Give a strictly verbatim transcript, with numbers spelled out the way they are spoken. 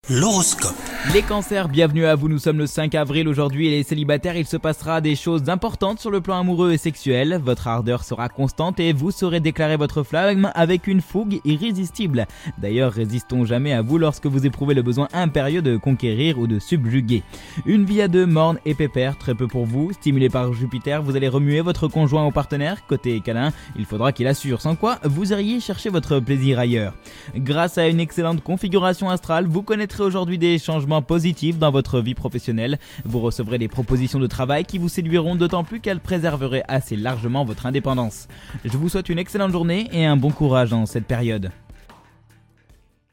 L'horoscope. Les cancers, bienvenue à vous, nous sommes le cinq avril aujourd'hui et les célibataires, il se passera des choses importantes sur le plan amoureux et sexuel. Votre ardeur sera constante et vous saurez déclarer votre flamme avec une fougue irrésistible. D'ailleurs, résistons jamais à vous lorsque vous éprouvez le besoin impérieux de conquérir ou de subjuguer. Une vie à deux morne et pépère, très peu pour vous. Stimulé par Jupiter, vous allez remuer votre conjoint ou partenaire. Côté câlin, il faudra qu'il assure, sans quoi vous iriez chercher votre plaisir ailleurs. Grâce à une excellente configuration astrale, vous connaîtrez aujourd'hui des changements positifs dans votre vie professionnelle. Vous recevrez des propositions de travail qui vous séduiront, d'autant plus qu'elles préserveraient assez largement votre indépendance. Je vous souhaite une excellente journée et un bon courage dans cette période.